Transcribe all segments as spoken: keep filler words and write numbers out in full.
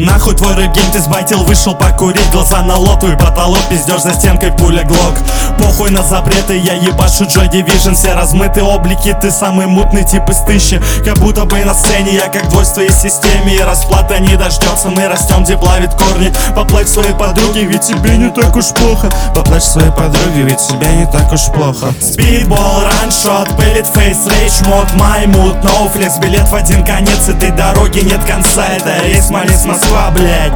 нахуй твой рэп-гейм, ты сбайтил, вышел покурить. Глаза на лоб, твой потолок, пиздешь за стенкой, пуля глок. Похуй на запреты, я ебашу Joy Division. Все размыты облики, ты самый мутный тип из тысячи. Как будто бы на сцене я как гвоздь в твоей системе. И расплата не дождется, мы растем, где плавит корни. Поплачь своей подруге, ведь тебе не так уж плохо. Поплачь своей подруге, ведь тебе не так уж плохо. Спидбол, раншот, пэлит, фейс, рейдж, мод, май муд, ноуфлекс. Билет в один конец этой дороги, нет конца. Это рейс Смоленск, Москва, блядь.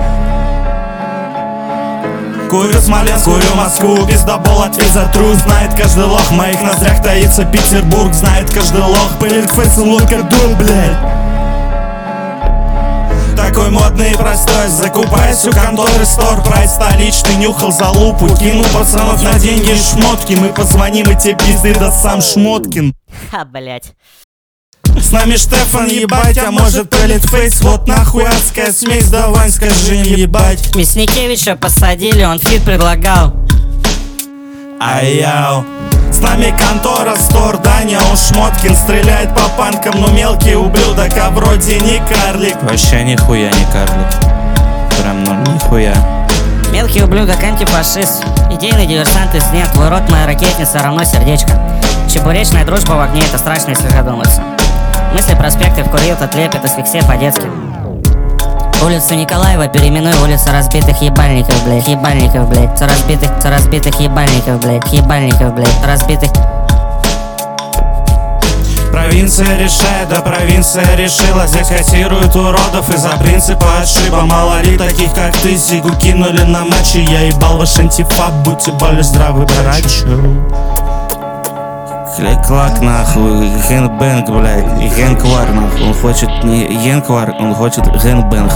Курю Смоленск, курю Москву, пиздобол, ответ за тру. Знает каждый лох, в моих ноздрях таится Петербург. Знает каждый лох, пылит фейс, лодка, дул, блядь. Такой модный и простой, закупаюсь у конторы стор. Прайс столичный, нюхал за лупу, кинул пацанов на деньги и шмотки. Мы позвоним, и тебе пизды даст сам Шмоткин. Ха, блять. С нами Штефан, ебать, а может пэлит фейс. Вот нахуй адская смесь, давай скажи им, ебать. Мясникевича посадили, он фит предлагал. Ай-яу. С нами контора, стор, Даня, он Шмоткин. Стреляет по панкам, но мелкий ублюдок, а вроде не карлик. Вообще нихуя не карлик. Прям ну нихуя. Мелкий ублюдок, антифашист. Идейный диверсант из нет. Твой рот, моя ракетница, равно сердечко. Чебуречная дружба в огне, это страшно, если задуматься. Мысли, проспекты, вкурил, тот лепит, асфиксия по-детски. Улицу Николаева переименуй в улицу разбитых ебальников, блядь. Ебальников, блядь. Со разбитых, со разбитых ебальников, блядь. Ебальников, блядь. Разбитых. Провинция решает, да провинция решила. Здесь котируют уродов из-за принципа отшиба. Мало ли таких, как ты, Зигу кинули на матчи. Я ебал ваш антифаб, будьте более здравы, братчу. Клик-клак нахуй, гэнбэнг, блядь, и гэнквар нахуй. Он хочет не гэнквар, он хочет гэнбэнг.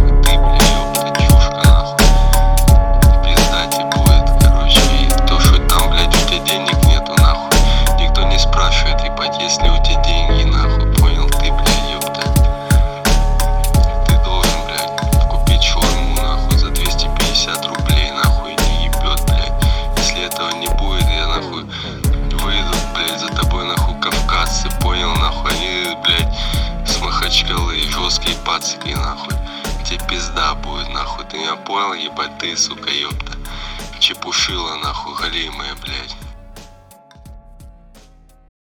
Если у тебя деньги, нахуй, понял, ты, блядь, ёпта. Ты должен, блядь, купить шаурму, нахуй, за двести пятьдесят рублей, нахуй, не ебет, блядь. Если этого не будет, я, нахуй, выйдут, блядь, за тобой, нахуй, кавказцы, понял, нахуй. Они, блядь, с Махачкалы, жесткие пацики, нахуй. Тебе пизда будет, нахуй, ты меня понял, ебать, ты, сука, ёпта. Чепушила, нахуй, голимая, блядь.